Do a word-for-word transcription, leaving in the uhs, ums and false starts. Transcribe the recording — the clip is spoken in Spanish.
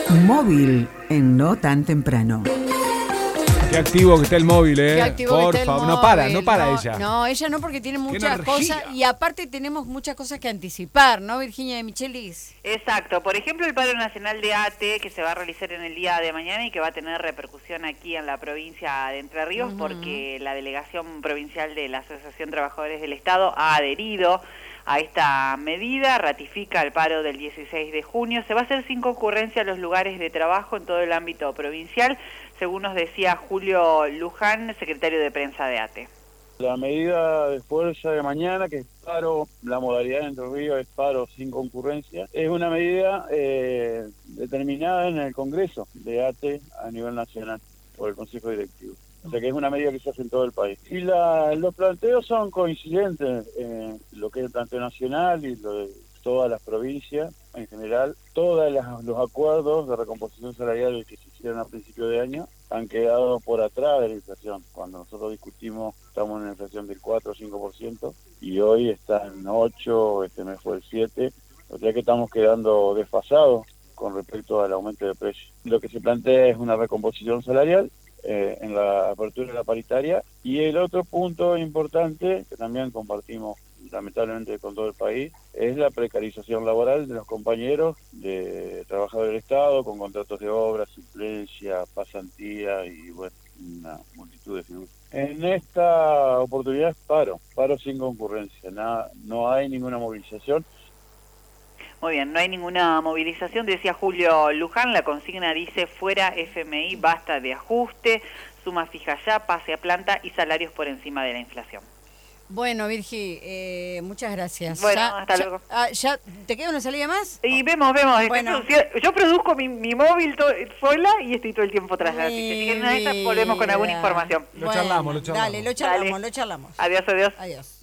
Móvil en No Tan Temprano. Qué activo que está el móvil, ¿eh? Qué activo Por que está el favor, no móvil. para, no para no, ella. No, ella no, porque tiene muchas energía. cosas y aparte tenemos muchas cosas que anticipar, ¿no, Virginia de Michelis? Exacto, por ejemplo el paro nacional de A T E que se va a realizar en el día de mañana y que va a tener repercusión aquí en la provincia de Entre Ríos, uh-huh. porque la delegación provincial de la Asociación Trabajadores del Estado ha adherido a esta medida, ratifica el paro del dieciséis de junio, se va a hacer sin concurrencia a los lugares de trabajo en todo el ámbito provincial, según nos decía Julio Luján, secretario de prensa de A T E. La medida de fuerza de mañana, que es paro, la modalidad de Entre Ríos es paro sin concurrencia, es una medida eh, determinada en el Congreso de A T E a nivel nacional por el Consejo Directivo. O sea que es una medida que se hace en todo el país. Y la, los planteos son coincidentes, eh, lo que es el planteo nacional y lo de todas las provincias en general. Todos los acuerdos de recomposición salarial que se hicieron a principio de año han quedado por atrás de la inflación. Cuando nosotros discutimos, estamos en una inflación del cuatro o cinco por ciento y hoy está en ocho, este mes fue el siete por ciento, o sea que estamos quedando desfasados con respecto al aumento de precios. Lo que se plantea es una recomposición salarial eh, en la apertura de la paritaria, y el otro punto importante que también compartimos lamentablemente con todo el país es la precarización laboral de los compañeros de trabajadores del Estado con contratos de obra, suplencia, pasantía y bueno, una multitud de figuras. En esta oportunidad es paro, paro sin concurrencia, nada, no hay ninguna movilización. Muy bien, no hay ninguna movilización, decía Julio Luján, la consigna dice fuera F M I, basta de ajuste, suma fija ya, pase a planta y salarios por encima de la inflación. Bueno, Virgi, eh, muchas gracias. Bueno, ya, hasta ya, luego. Ah, ya, ¿te queda una salida más? Y vemos, vemos. Bueno. Yo produzco mi, mi móvil to sola y estoy todo el tiempo tras la noticia. Así que en una de estas volvemos con alguna información. Lo charlamos, lo charlamos. Dale, lo charlamos, Dale. lo charlamos. Adiós, adiós. Adiós.